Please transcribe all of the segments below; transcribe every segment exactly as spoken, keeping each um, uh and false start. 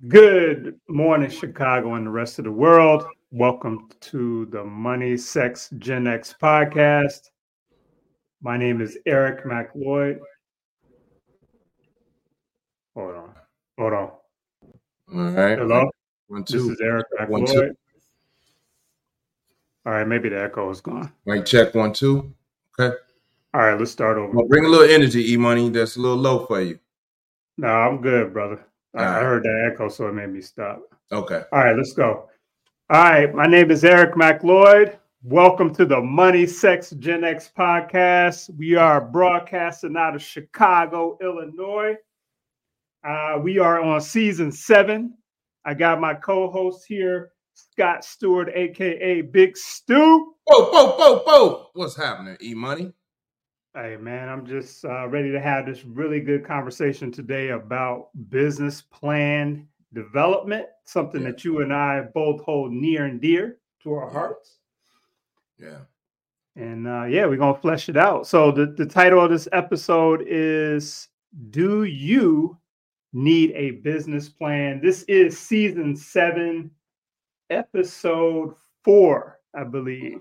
Good morning, Chicago and the rest of the world. Welcome to the Money, Sex, Gen X podcast. My name is Eric McLeod. Hold on. Hold on. All right. Hello? One, This two. is Eric One, McLeod. two. All right, maybe the echo is gone. Mic check, one, two. Okay. All right, let's start over. Well, bring a little energy, E-Money. That's a little low for you. No, I'm good, brother. I, All I right. heard that echo, so it made me stop. Okay. All right, let's go. All right, my name is Eric McLeod. Welcome to the Money, Sex, Gen X podcast. We are broadcasting out of Chicago, Illinois. Uh, we are on season seven. I got my co-host here, Scott Stewart, a k a. Big Stu. Whoa, whoa, whoa, whoa. What's happening, E-Money? Hey, man, I'm just uh, ready to have this really good conversation today about business plan development, something Yeah. that you and I both hold near and dear to our Yeah. hearts. Yeah. And uh, yeah, we're going to flesh it out. So the, the title of this episode is, Do You Need a Business Plan? This is season seven, episode four, I believe.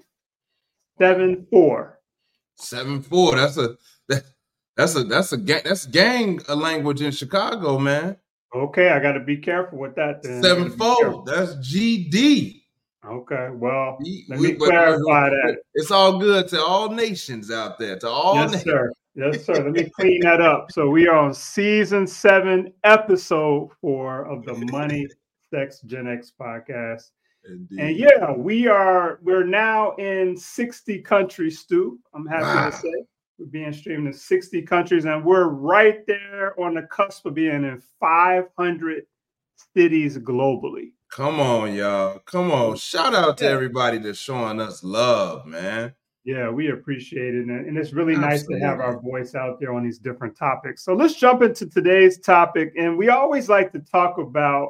Seven, four. Seven four. That's a that, that's a that's a gang that's gang a language in Chicago, man. Okay, I got to be careful with that then. Seven four. That's G D. Okay, well, We- let we- me but- clarify that. It's all good to all nations out there. To all Yes, nations. sir. Yes, sir. Let me clean that up. So we are on season seven, episode four of the Money, Sex, Gen X podcast. Indeed. And yeah, we are, we're now in sixty countries, Stu. I'm happy Wow. to say we're being streamed in sixty countries, and we're right there on the cusp of being in five hundred cities globally. Come on, y'all. Come on. Shout out to Yeah. everybody that's showing us love, man. Yeah, we appreciate it. And and it's really nice to have our Absolutely. voice out there on these different topics. So let's jump into today's topic. And we always like to talk about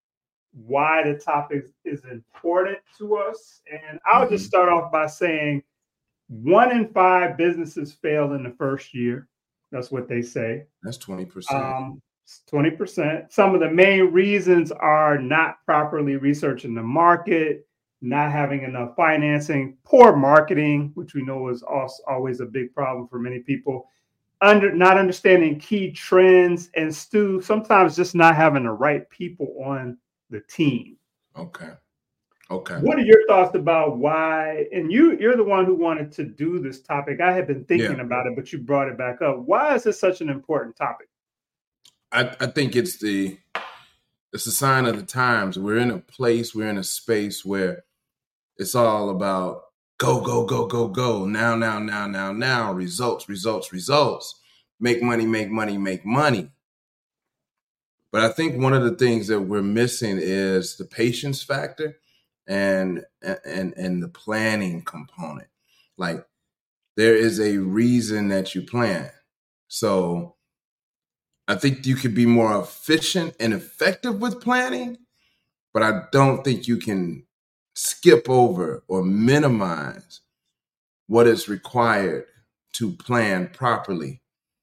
why the topic is important to us. And I'll just Mhm. start off by saying one in five businesses fail in the first year. That's what they say. That's twenty percent. Um, twenty percent. Some of the main reasons are not properly researching the market, not having enough financing, poor marketing, which we know is also always a big problem for many people, under not understanding key trends, and Stu, sometimes just not having the right people on the team. Okay. Okay. What are your thoughts about why, and you, you're the one who wanted to do this topic. I had been thinking Yeah. about it, but you brought it back up. Why is this such an important topic? I, I think it's the it's a sign of the times. We're in a place, we're in a space where it's all about go, go, go, go, go. Now, now, now, now, now. Results, results, results. Make money, make money, make money. But I think one of the things that we're missing is the patience factor and and and the planning component. Like there is a reason that you plan. So I think you could be more efficient and effective with planning, but I don't think you can skip over or minimize what is required to plan properly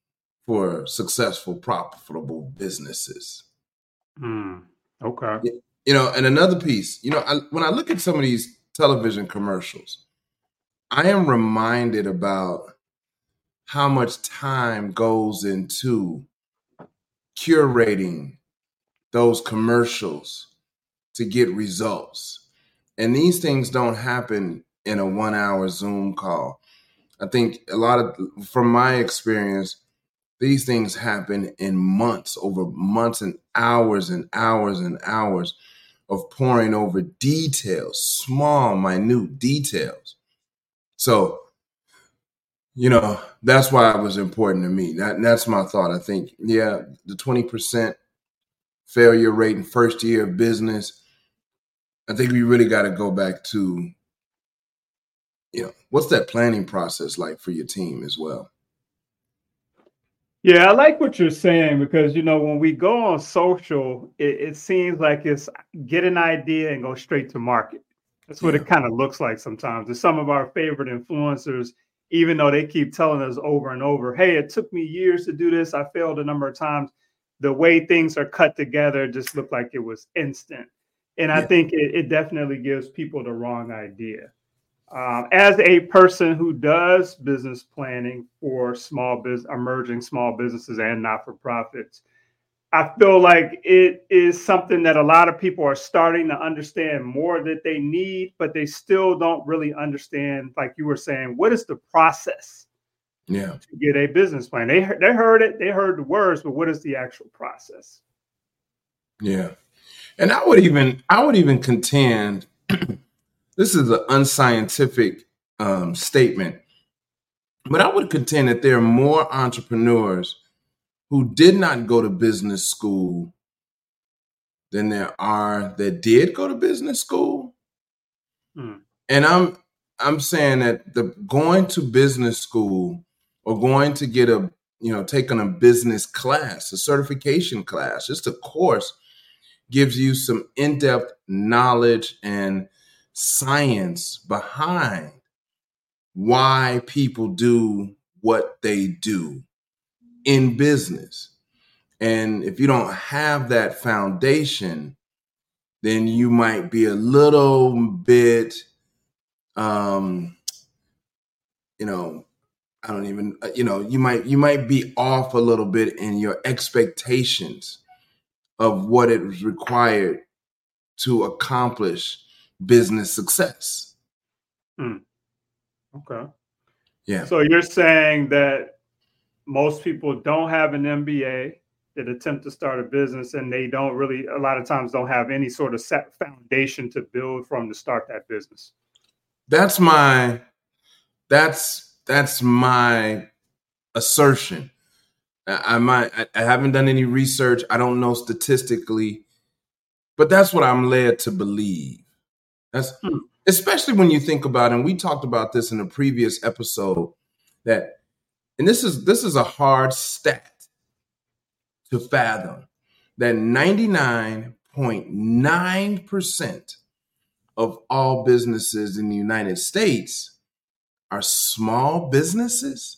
for successful, profitable businesses. Mm, okay. You know, and another piece, you know, I, when I look at some of these television commercials, I am reminded about how much time goes into curating those commercials to get results. And these things don't happen in a one hour Zoom call. I think a lot of, from my experience, these things happen in months, over months and hours and hours and hours of pouring over details, small, minute details. So, you know, that's why it was important to me. That, that's my thought. I think, yeah, the twenty percent failure rate in first year of business, I think we really got to go back to, you know, what's that planning process like for your team as well? Yeah, I like what you're saying because, you know, when we go on social, it, it seems like it's get an idea and go straight to market. That's what Yeah. it kind of looks like sometimes. And some of our favorite influencers, even though they keep telling us over and over, hey, it took me years to do this, I failed a number of times. the way things are cut together just looked like it was instant. And I Yeah. think it, it definitely gives people the wrong idea. Um, as a person who does business planning for small business, emerging small businesses and not-for-profits, I feel like it is something that a lot of people are starting to understand more that they need, but they still don't really understand, like you were saying, what is the process Yeah. to get a business plan? They, they heard it, they heard the words, but what is the actual process? Yeah. And I would even, I would even contend, this is an unscientific um, statement, but I would contend that there are more entrepreneurs who did not go to business school than there are that did go to business school. Hmm. And I'm I'm saying that the going to business school or going to get a, you know, taking a business class, a certification class, just a course gives you some in-depth knowledge and science behind why people do what they do in business. And if you don't have that foundation, then you might be a little bit, um, you know, I don't even, you know, you might you might be off a little bit in your expectations of what it was required to accomplish business success. Hmm. Okay. Yeah. So you're saying that most people don't have an M B A that attempt to start a business, and they don't really, a lot of times don't have any sort of set foundation to build from to start that business. That's my, that's, that's my assertion. I, I might, I, I haven't done any research. I don't know statistically, but that's what I'm led to believe. That's hmm. especially when you think about, and we talked about this in a previous episode, that, and this is, this is a hard stat to fathom, that ninety-nine point nine percent of all businesses in the United States are small businesses.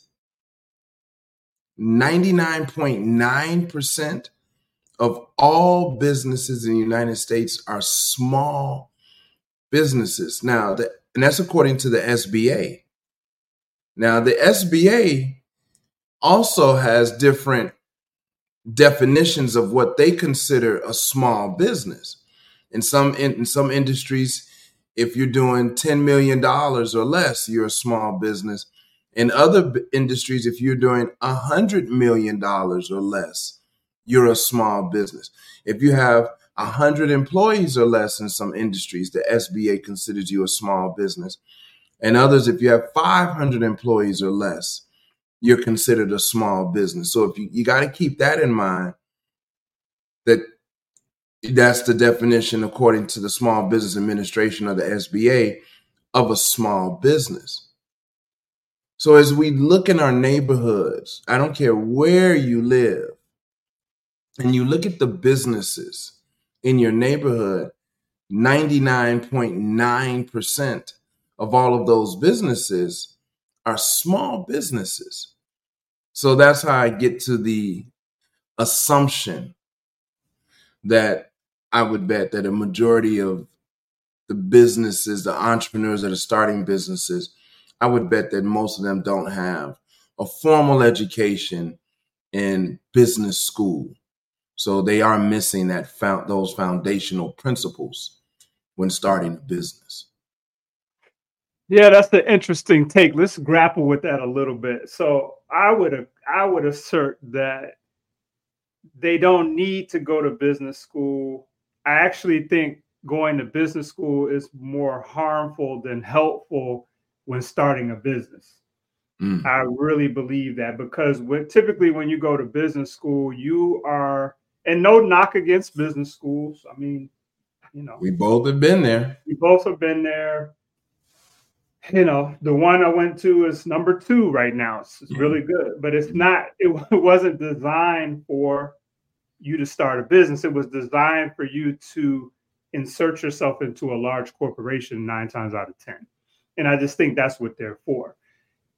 ninety-nine point nine percent of all businesses in the United States are small businesses. Now, the, and that's according to the S B A. Now, the S B A also has different definitions of what they consider a small business. In some in, in some industries, if you're doing ten million dollars or less, you're a small business. In other b- industries, if you're doing one hundred million dollars or less, you're a small business. If you have one hundred employees or less in some industries, the S B A considers you a small business. And others, if you have five hundred employees or less, you're considered a small business. So if you, you got to keep that in mind, that that's the definition, according to the Small Business Administration of the S B A, of a small business. So as we look in our neighborhoods, I don't care where you live, and you look at the businesses in your neighborhood, ninety-nine point nine percent of all of those businesses are small businesses. So that's how I get to the assumption that I would bet that a majority of the businesses, the entrepreneurs that are starting businesses, I would bet that most of them don't have a formal education in business school. So they are missing that found, those foundational principles when starting a business. Yeah, that's the interesting take. Let's grapple with that a little bit. So I would I would assert that they don't need to go to business school. I actually think going to business school is more harmful than helpful when starting a business. Mm. I really believe that, because when, typically when you go to business school, you are, and no knock against business schools. I mean, you know, we both have been there. We both have been there. You know, the one I went to is number two right now. It's, it's really good, but it's not, it, it wasn't designed for you to start a business. It was designed for you to insert yourself into a large corporation nine times out of ten. And I just think that's what they're for.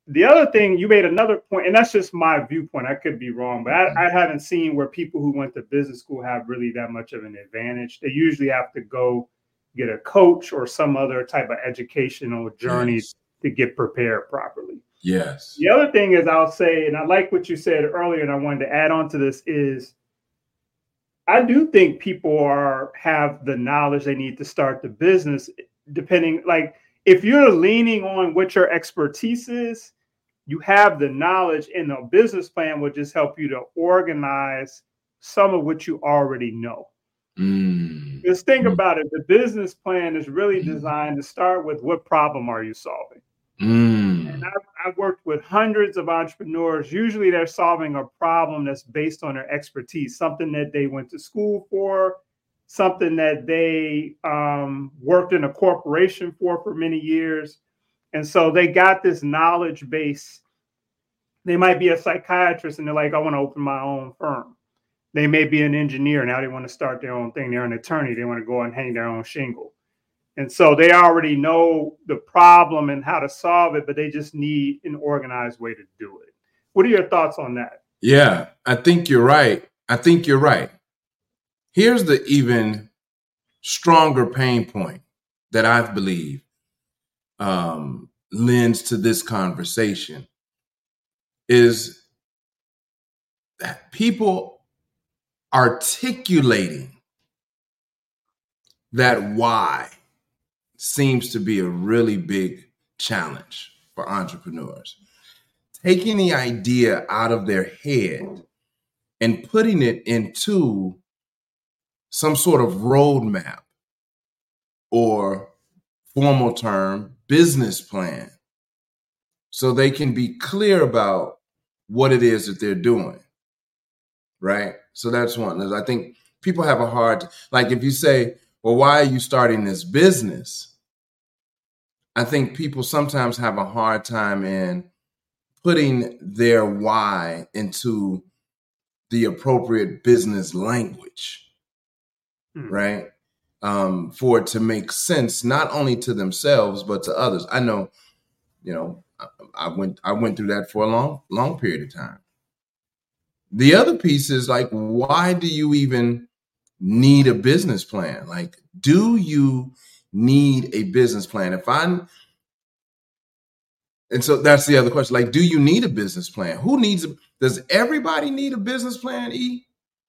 the other thing, you made another point, and that's just my viewpoint. I could be wrong, but I, I haven't seen where people who went to business school have really that much of an advantage. They usually have to go get a coach or some other type of educational journey Yes. to get prepared properly. Yes. The other thing is, I'll say, and I like what you said earlier, and I wanted to add on to this, is I do think people are have the knowledge they need to start the business, depending, like, if you're leaning on what your expertise is, you have the knowledge, and the business plan will just help you to organize some of what you already know. Mm. Just think about it. The business plan is really designed to start with what problem are you solving? Mm. And I've, I've worked with hundreds of entrepreneurs. Usually they're solving a problem that's based on their expertise, something that they went to school for, something that they um, worked in a corporation for for many years. And so they got this knowledge base. They might be a psychiatrist and they're like, I want to open my own firm. They may be an engineer. Now they want to start their own thing. They're an attorney. They want to go and hang their own shingle. And so they already know the problem and how to solve it, but they just need an organized way to do it. What are your thoughts on that? Yeah, I think you're right. I think you're right. Here's the even stronger pain point that I believe um, lends to this conversation is that people articulating that why seems to be a really big challenge for entrepreneurs. Taking the idea out of their head and putting it into some sort of roadmap or formal term business plan so they can be clear about what it is that they're doing, right? So that's one. I think people have a hard, like if you say, well, why are you starting this business? I think people sometimes have a hard time in putting their why into the appropriate business language, hmm. right? Um, for it to make sense, not only to themselves, but to others. I know, you know, I, I went I went through that for a long, long period of time. The other piece is like, why do you even need a business plan? Like, do you need a business plan? If I'm, and so that's the other question. Like, do you need a business plan? Who needs a, does everybody need a business plan, E?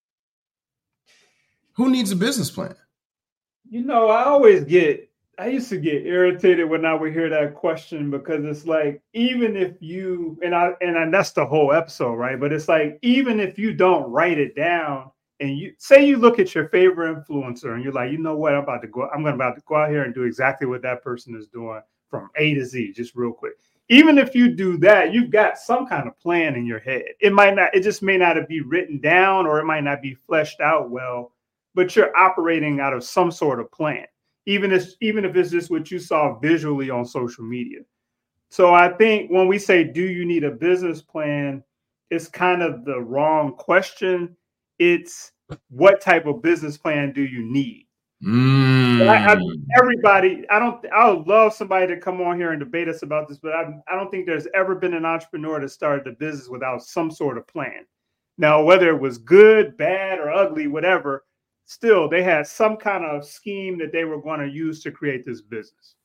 Who needs a business plan? You know, I always get, I used to get irritated when I would hear that question, because it's like, even if you, and I, and I, that's the whole episode, right? But it's like, even if you don't write it down, and you say you look at your favorite influencer and you're like, you know what, I'm about to go, I'm going about to go out here and do exactly what that person is doing from A to Z, just real quick. Even if you do that, you've got some kind of plan in your head. It might not, it just may not be written down, or it might not be fleshed out well, but you're operating out of some sort of plan, even if, even if it's just what you saw visually on social media. So I think when we say, do you need a business plan, it's kind of the wrong question. It's what type of business plan do you need? Mm. I, I, everybody, I don't, I would love somebody to come on here and debate us about this, but I, I don't think there's ever been an entrepreneur that started a business without some sort of plan. Now, whether it was good, bad, or ugly, whatever, still they had some kind of scheme that they were going to use to create this business.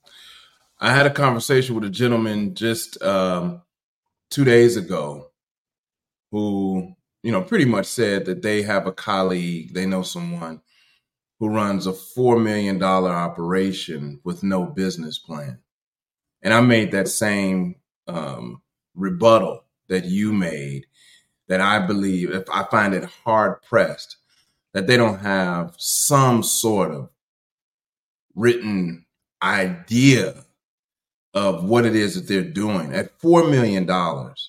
I had a conversation with a gentleman just um, two days ago who, you know, pretty much said that they have a colleague, they know someone who runs a four million dollars operation with no business plan. And I made that same um, rebuttal that you made, that I believe, if I find it hard pressed, that they don't have some sort of written idea of what it is that they're doing. At four million dollars,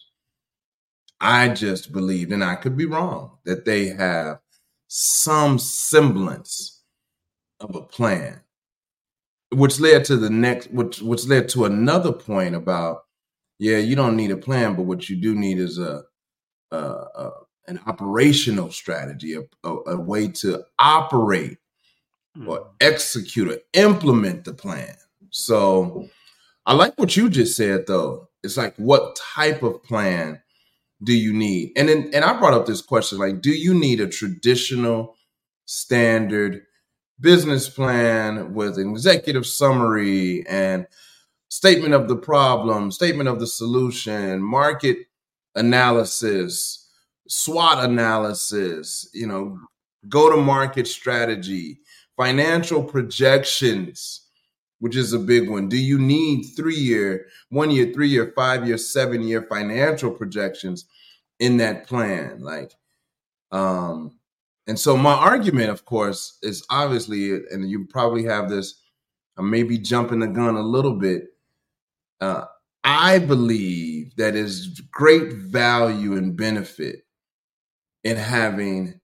I just believed, and I could be wrong, that they have some semblance of a plan, which led to the next, which, which led to another point about, yeah, you don't need a plan, but what you do need is a, a, a an operational strategy, a, a, a way to operate mm. or execute or implement the plan. So I like what you just said, though, It's like, what type of plan do you need? And then, and I brought up this question, like, do you need a traditional standard business plan with an executive summary and statement of the problem, statement of the solution, market analysis, SWOT analysis, you know, go-to-market strategy, financial projections, which is a big one. Do you need three-year, one-year, three-year, five-year, seven-year financial projections in that plan? Like, um, and so my argument, of course, is obviously, and you probably have this, I may be jumping the gun a little bit. Uh, I believe that is great value and benefit in having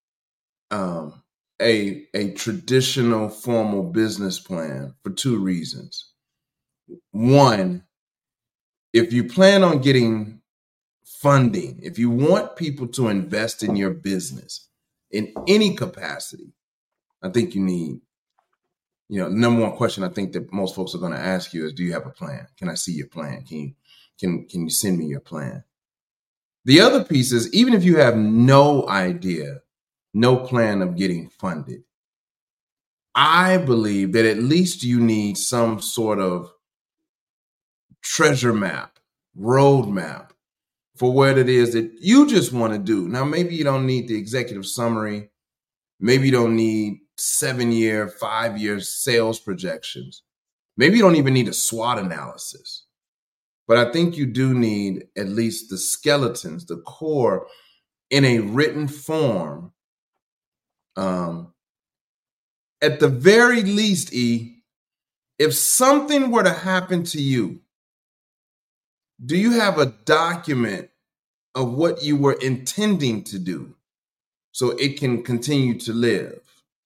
um, a, a traditional formal business plan for two reasons. One, if you plan on getting funding, if you want people to invest in your business in any capacity, I think you need, you know, number one question I think that most folks are going to ask you is, do you have a plan? Can I see your plan? Can you, can, can you send me your plan? The other piece is, even if you have no idea, no plan of getting funded, I believe that at least you need some sort of treasure map, roadmap for what it is that you just want to do. Now, maybe you don't need the executive summary. Maybe you don't need seven-year, five-year sales projections. Maybe you don't even need a SWOT analysis. But I think you do need at least the skeletons, the core, in a written form. Um, at the very least, E, if something were to happen to you, do you have a document of what you were intending to do so it can continue to live?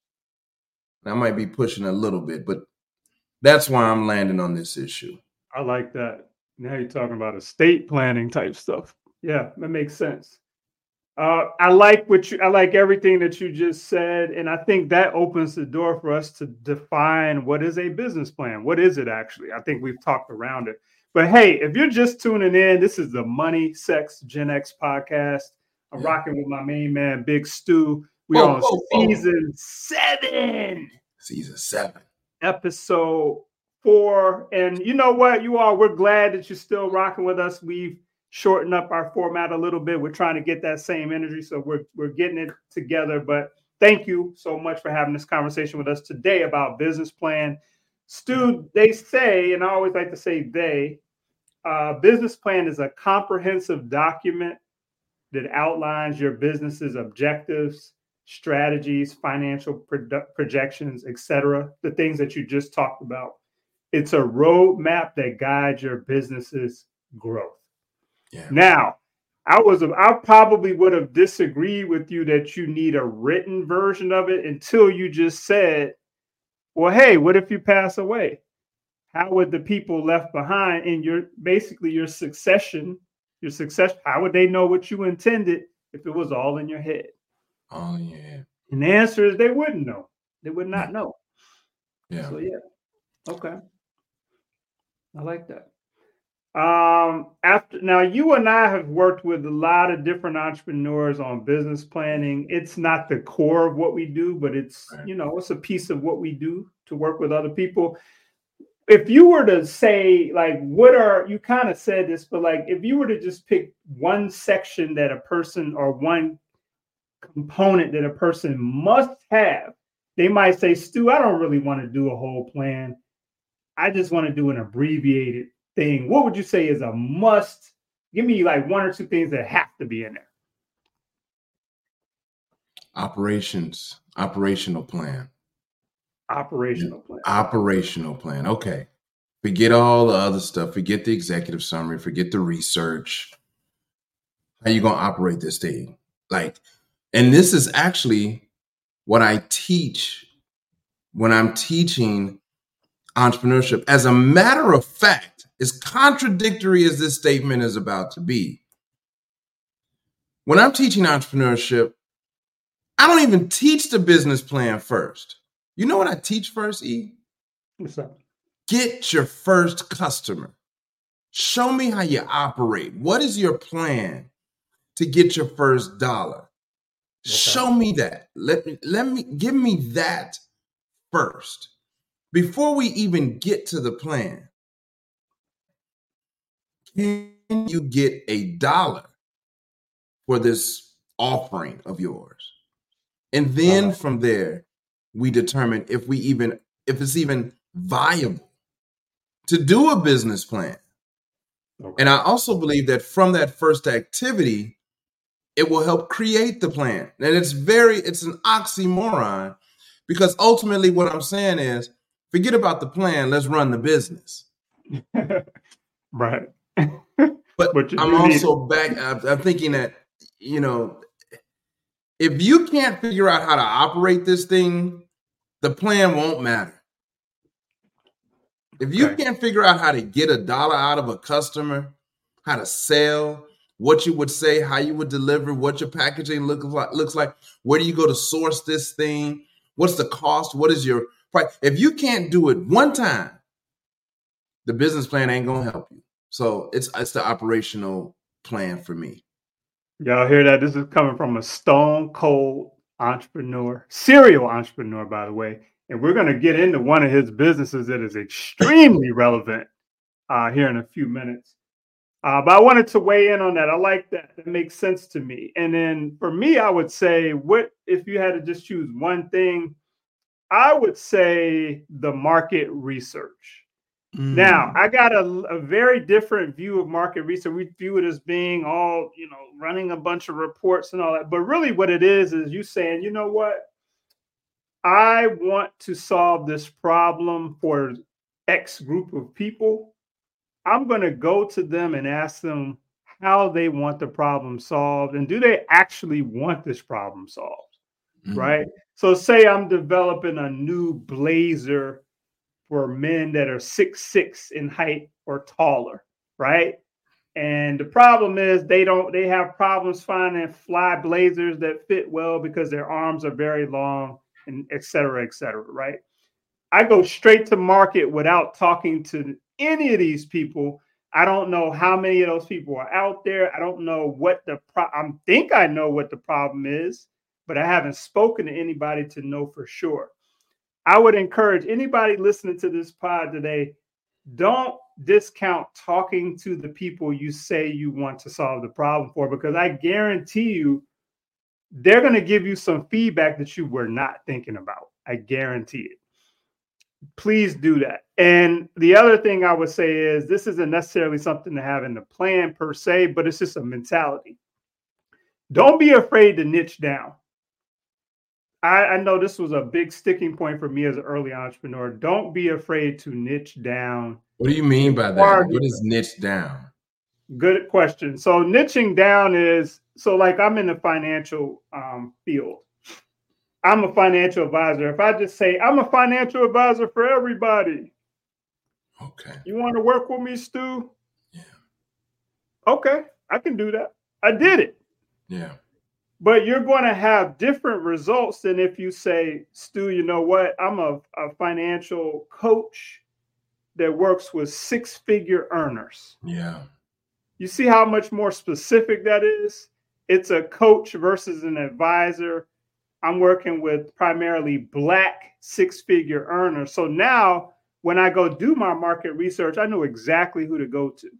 I might be pushing a little bit, but that's why I'm landing on this issue. I like that. Now you're talking about estate planning type stuff. Yeah, that makes sense. Uh, I like what you, I like everything that you just said. And I think that opens the door for us to define what is a business plan. What is it actually? I think we've talked around it. But hey, if you're just tuning in, this is the Money, Sex, Gen X podcast. I'm yeah. rocking with my main man, Big Stu. We're oh, on oh, season oh. seven. Season seven. Episode four. And you know what, you all, we're glad that you're still rocking with us. We've shortened up our format a little bit. We're trying to get that same energy. So we're, we're getting it together. But thank you so much for having this conversation with us today about business plan. Stu, they say, and I always like to say they, uh, business plan is a comprehensive document that outlines your business's objectives, strategies, financial produ- projections, et cetera, the things that you just talked about. It's a roadmap that guides your business's growth. Yeah. Now, I was I probably would have disagreed with you that you need a written version of it until you just said, well, hey, what if you pass away? How would the people left behind in your basically your succession, your success, how would they know what you intended if it was all in your head? Oh, yeah. And the answer is they wouldn't know. They would not know. Yeah. So, yeah. Okay. I like that. Um, after now, you and I have worked with a lot of different entrepreneurs on business planning. It's not the core of what we do, but it's, right. you know, it's a piece of what we do to work with other people. If you were to say, like, what are, you kind of said this, but like, if you were to just pick one section that a person or one component that a person must have, they might say, Stu, I don't really want to do a whole plan. I just want to do an abbreviated thing. What would you say is a must? Give me like one or two things that have to be in there. Operations, operational plan. Operational plan. Operational plan. Okay. Forget all the other stuff. Forget the executive summary. Forget the research. How you going to operate this thing? Like, and this is actually what I teach when I'm teaching entrepreneurship. As a matter of fact, as contradictory as this statement is about to be, when I'm teaching entrepreneurship, I don't even teach the business plan first. You know what I teach first, E? What's up? Get your first customer. Show me how you operate. What is your plan to get your first dollar? Okay. Show me that. Let me, let me, give me that first. Before we even get to the plan, can you get a dollar for this offering of yours? And then uh-huh. from there, we determine if we even, if it's even viable to do a business plan. Okay. And I also believe that from that first activity, it will help create the plan. And it's very, it's an oxymoron, because ultimately what I'm saying is, forget about the plan, let's run the business. Right. But, but I'm also need- back, I'm, I'm thinking that, you know, if you can't figure out how to operate this thing, the plan won't matter. If you okay. can't figure out how to get a dollar out of a customer, how to sell, what you would say, how you would deliver, what your packaging look like, looks like, where do you go to source this thing? What's the cost? What is your price? If you can't do it one time, the business plan ain't going to help you. So it's, it's the operational plan for me. Y'all hear that? This is coming from a stone cold entrepreneur, serial entrepreneur, by the way. And we're going to get into one of his businesses that is extremely relevant uh, here in a few minutes. Uh, but I wanted to weigh in on that. I like that. That makes sense to me. And then for me, I would say, what if you had to just choose one thing? I would say the market research. Mm. Now, I got a, a very different view of market research. We view it as being all, you know, running a bunch of reports and all that. But really what it is, is you saying, you know what? I want to solve this problem for X group of people. I'm going to go to them and ask them how they want the problem solved. And do they actually want this problem solved? Mm-hmm. Right? So say I'm developing a new blazer for men that are six six in height or taller, right? And the problem is they don't, they have problems finding fly blazers that fit well because their arms are very long, and et cetera, et cetera, right? I go straight to market without talking to any of these people. I don't know how many of those people are out there. I don't know what the pro- I think I know what the problem is, but I haven't spoken to anybody to know for sure. I would encourage anybody listening to this pod today, don't discount talking to the people you say you want to solve the problem for, because I guarantee you they're going to give you some feedback that you were not thinking about. I guarantee it. Please do that. And the other thing I would say is, this isn't necessarily something to have in the plan per se, but it's just a mentality. Don't be afraid to niche down. I, I know this was a big sticking point for me as an early entrepreneur. Don't be afraid to niche down. What do you mean by that? What is niche down? Good question. So niching down is, so like I'm in the financial um, field. I'm a financial advisor. If I just say I'm a financial advisor for everybody. Okay. You want to work with me, Stu? Yeah. Okay, I can do that. I did it. Yeah. But you're going to have different results than if you say, Stu, you know what? I'm a, a financial coach that works with six-figure earners. Yeah. You see how much more specific that is? It's a coach versus an advisor. I'm working with primarily Black six-figure earners. So now when I go do my market research, I know exactly who to go to.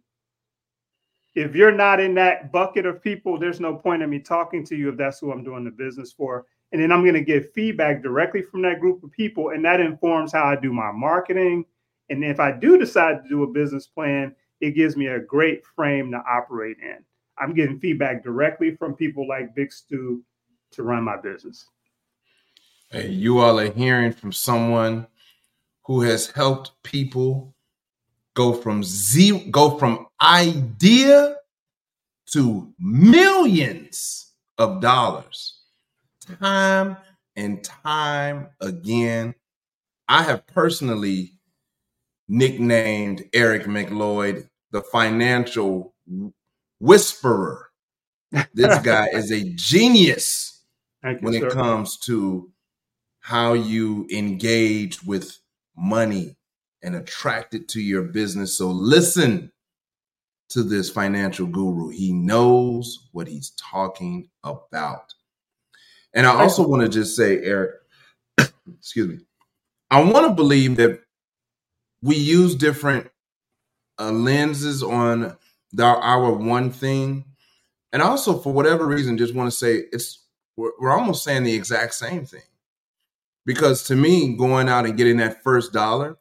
If you're not in that bucket of people, there's no point in me talking to you if that's who I'm doing the business for. And then I'm going to get feedback directly from that group of people, and that informs how I do my marketing. And if I do decide to do a business plan, it gives me a great frame to operate in. I'm getting feedback directly from people like Big Stu to run my business. Hey, you all are hearing from someone who has helped people go from zero, go from idea to millions of dollars, time and time again. I have personally nicknamed Eric McLeod the financial whisperer. This guy is a genius you, when sir. it comes to how you engage with money and attract it to your business. So listen, to this financial guru. He knows what he's talking about. And I also want to just say, Eric, excuse me, I want to believe that we use different uh, lenses on the, our one thing. And also, for whatever reason, just want to say it's we're, we're almost saying the exact same thing. Because to me, going out and getting that first dollar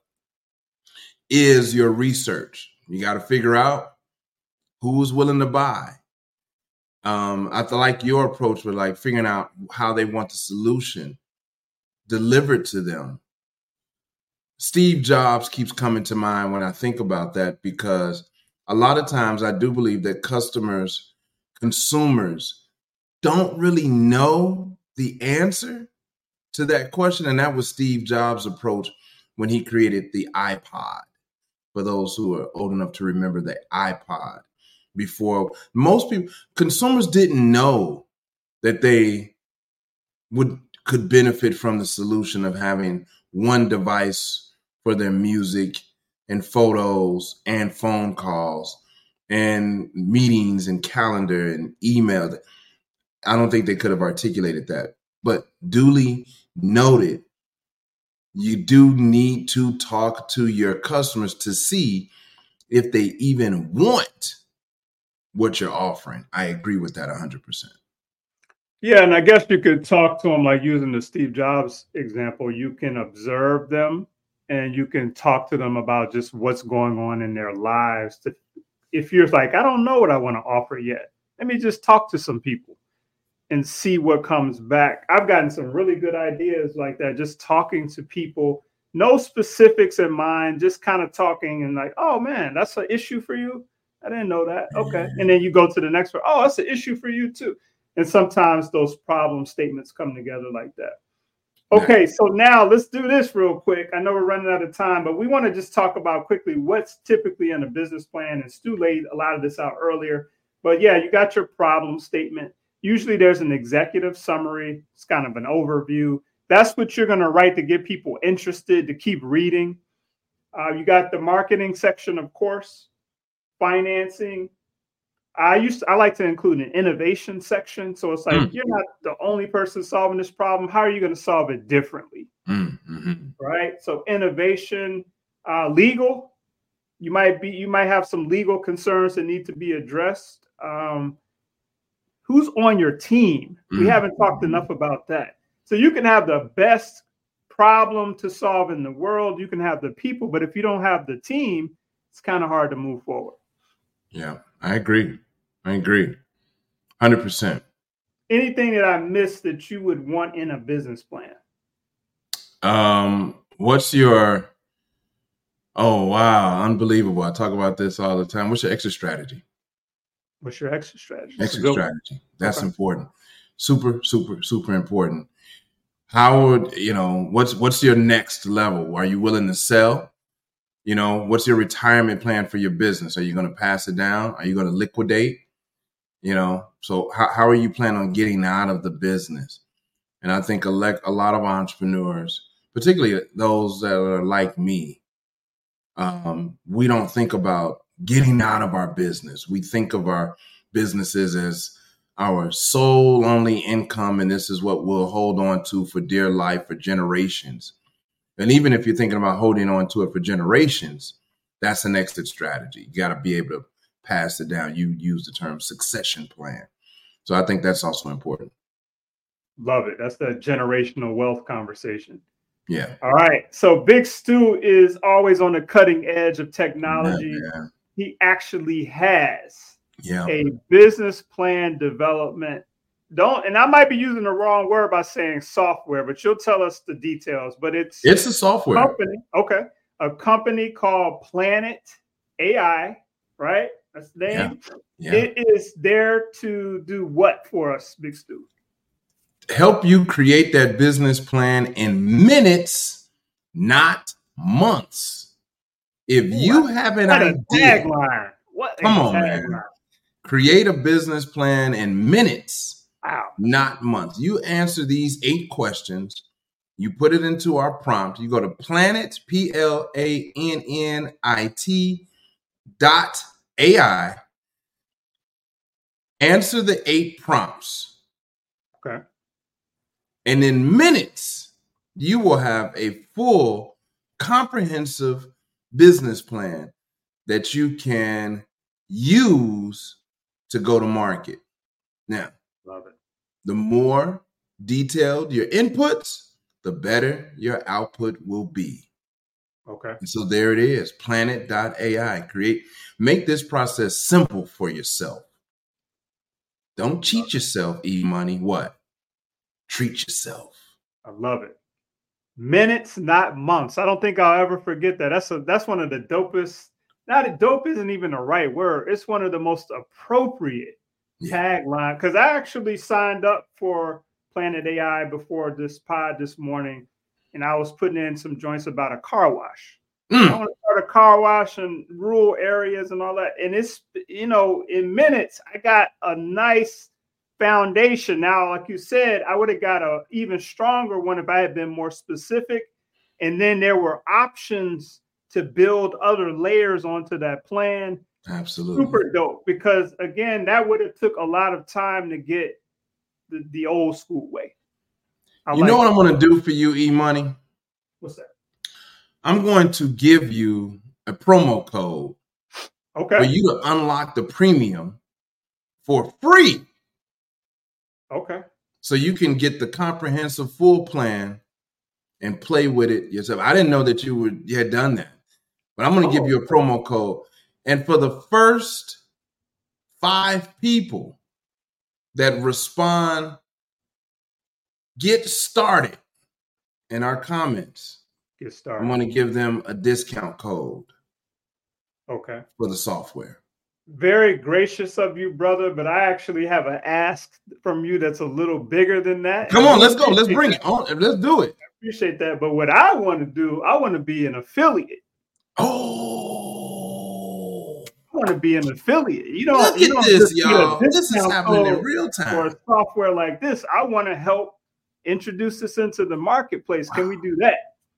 is your research. You got to figure out who's willing to buy. Um, I feel like your approach with like figuring out how they want the solution delivered to them. Steve Jobs keeps coming to mind when I think about that, because a lot of times I do believe that customers, consumers don't really know the answer to that question. And that was Steve Jobs' approach when he created the iPod. For those who are old enough to remember the iPod, before most people, consumers didn't know that they would could benefit from the solution of having one device for their music and photos and phone calls and meetings and calendar and email. I don't think they could have articulated that, but duly noted, you do need to talk to your customers to see if they even want what you're offering. I agree with that one hundred percent. Yeah, and I guess you could talk to them like using the Steve Jobs example. You can observe them and you can talk to them about just what's going on in their lives. To, if you're like, I don't know what I want to offer yet, let me just talk to some people and see what comes back. I've gotten some really good ideas like that, just talking to people, no specifics in mind, just kind of talking and like, oh man, that's an issue for you? I didn't know that. Okay. And then you go to the next one. Oh, that's an issue for you too. And sometimes those problem statements come together like that. Okay, so now let's do this real quick. I know we're running out of time, but we want to just talk about quickly what's typically in a business plan. And Stu laid a lot of this out earlier. But yeah, you got your problem statement. Usually there's an executive summary. It's kind of an overview. That's what you're going to write to get people interested, to keep reading. Uh, you got the marketing section, of course, financing. I used to, I like to include an innovation section. So it's like, mm. you're not the only person solving this problem. How are you going to solve it differently? Mm-hmm. Right. So innovation, uh, legal, you might be, you might have some legal concerns that need to be addressed. Um, Who's on your team? We mm-hmm. haven't talked enough about that. So you can have the best problem to solve in the world. You can have the people, but if you don't have the team, it's kind of hard to move forward. Yeah, I agree. I agree. one hundred percent. Anything that I missed that you would want in a business plan? Um, what's your, oh, wow, unbelievable. I talk about this all the time. What's your exit strategy? What's your exit strategy? Exit strategy. That's okay. Important. Super, super, super important. How would, you know, what's what's your next level? Are you willing to sell? You know, what's your retirement plan for your business? Are you going to pass it down? Are you going to liquidate? You know, so how, how are you planning on getting out of the business? And I think a, le- a lot of entrepreneurs, particularly those that are like me, um, we don't think about getting out of our business. We think of our businesses as our sole only income, and this is what we'll hold on to for dear life for generations. And even if you're thinking about holding on to it for generations, that's an exit strategy. You got to be able to pass it down. You use the term succession plan. So I think that's also important. Love it. That's the generational wealth conversation. Yeah. All right. So Big Stu is always on the cutting edge of technology. Yeah, yeah. He actually has yeah. a business plan development. Don't, and I might be using the wrong word by saying software, but you'll tell us the details. But it's it's a software company. Okay. A company called Planet A I, right? That's the name. Yeah. Yeah. It is there to do what for us, Big Stu? Help you create that business plan in minutes, not months. If you what? have an what idea, a tagline. What come a on, tagline. man. Create a business plan in minutes, wow. not months. You answer these eight questions. You put it into our prompt. You go to Planet, P L A N N I T dot A I, answer the eight prompts. Okay. And in minutes, you will have a full, comprehensive business plan that you can use to go to market. Now, love it. The more detailed your inputs, the better your output will be. Okay. And so there it is, planet dot A I. Create, make this process simple for yourself. Don't cheat yourself, E-Money. What? Treat yourself. I love it. Minutes, not months. I don't think I'll ever forget that. That's a that's one of the dopest. Not dope isn't even the right word. It's one of the most appropriate yeah. tagline, because I actually signed up for Planet A I before this pod this morning, and I was putting in some joints about a car wash. Mm. I want to start a car wash in rural areas and all that. And it's, you know, in minutes, I got a nice foundation. Now, like you said, I would have got a even stronger one if I had been more specific. And then there were options to build other layers onto that plan. Absolutely. Super dope. Because again, that would have took a lot of time to get the, the old school way. I you like know what it. I'm going to do for you, E-Money? What's that? I'm going to give you a promo code okay. for you to unlock the premium for free. Okay. So you can get the comprehensive full plan and play with it yourself. I didn't know that you would you had done that. But I'm going to oh. give you a promo code. And for the first five people that respond, get started in our comments. Get started. I'm going to give them a discount code. Okay. For the software. Very gracious of you, brother, but I actually have an ask from you that's a little bigger than that. Come on, let's go. Let's bring it on. Let's do it. I appreciate that. But what I want to do, I want to be an affiliate. Oh. I want to be an affiliate. You don't, Look you at don't this, y'all. This is happening in real time. For a software like this, I want to help introduce this into the marketplace. Wow. Can we do that?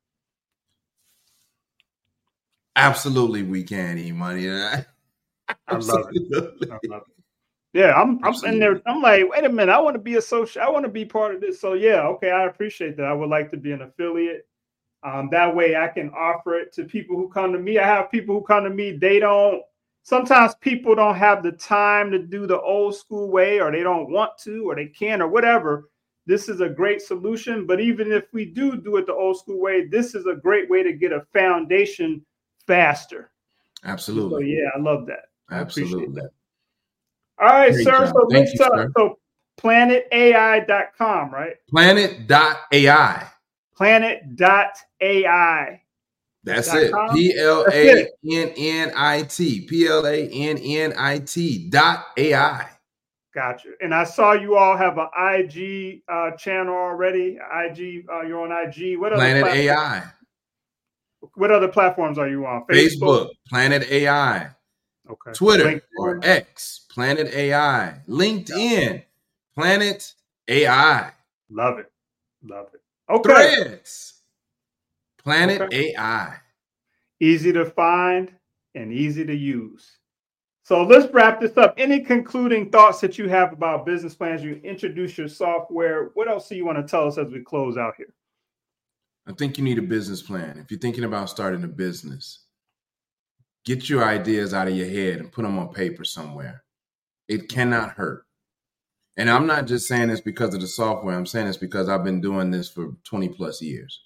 Absolutely, we can, E-Money. I love it. I love it. Yeah, I'm I'm in there. I'm like, wait a minute, I want to be a social, I want to be part of this. So yeah, okay, I appreciate that. I would like to be an affiliate. Um, that way I can offer it to people who come to me. I have people who come to me, they don't, sometimes people don't have the time to do the old school way, or they don't want to, or they can, or whatever. This is a great solution. But even if we do do it the old school way, this is a great way to get a foundation faster. Absolutely. So yeah, I love that. I Absolutely. appreciate that. All right, Great sir. job. So Thank let's you, uh, sir. so planet A I dot com, right? planet dot A I. planet dot A I. That's it. P L A N N I T. P L A N N I T dot A I. Gotcha. And I saw you all have an I G uh, channel already. I G, uh, you're on I G. What other Planet platforms? A I. What other platforms are you on? Facebook, Facebook Planet A I. Okay. Twitter LinkedIn. or X, Planet A I. LinkedIn, Planet A I. Love it. Love it. Okay. Threads, Planet okay. A I. Easy to find and easy to use. So let's wrap this up. Any concluding thoughts that you have about business plans? You introduce your software. What else do you want to tell us as we close out here? I think you need a business plan. If you're thinking about starting a business, get your ideas out of your head and put them on paper somewhere. It cannot hurt. And I'm not just saying this because of the software. I'm saying this because I've been doing this for twenty plus years.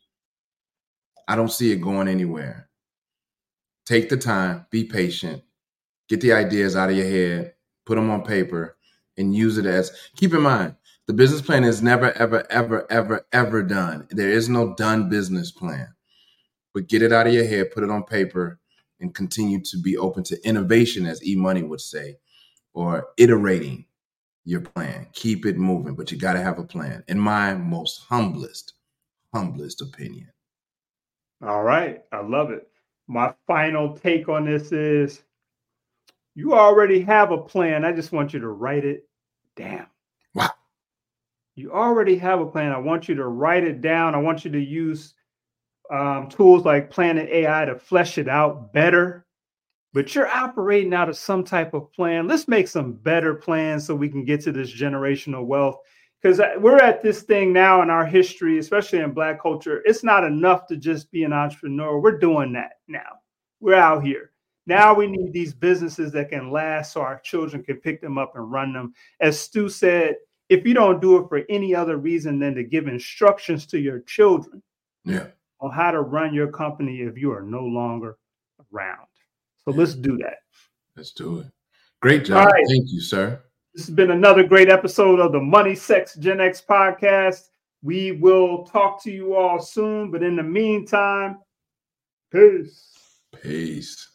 I don't see it going anywhere. Take the time, be patient, get the ideas out of your head, put them on paper, and use it as, keep in mind, the business plan is never, ever, ever, ever, ever done. There is no done business plan. But get it out of your head, put it on paper, and continue to be open to innovation, as E-Money would say, or iterating your plan. Keep it moving, but you got to have a plan, in my most humblest, humblest opinion. All right. I love it. My final take on this is you already have a plan. I just want you to write it down. Wow. You already have a plan. I want you to write it down. I want you to use um, tools like Planet A I to flesh it out better. but you're operating out of some type of plan. Let's make some better plans so we can get to this generational wealth. Because we're at this thing now in our history, especially in Black culture. It's not enough to just be an entrepreneur. We're doing that now. We're out here. Now we need these businesses that can last so our children can pick them up and run them. As Stu said, if you don't do it for any other reason than to give instructions to your children yeah. on how to run your company if you are no longer around. So yeah. let's do that. Let's do it. Great job. Right. Thank you, sir. This has been another great episode of the Money, Sex, Gen X podcast. We will talk to you all soon. But in the meantime, peace. Peace.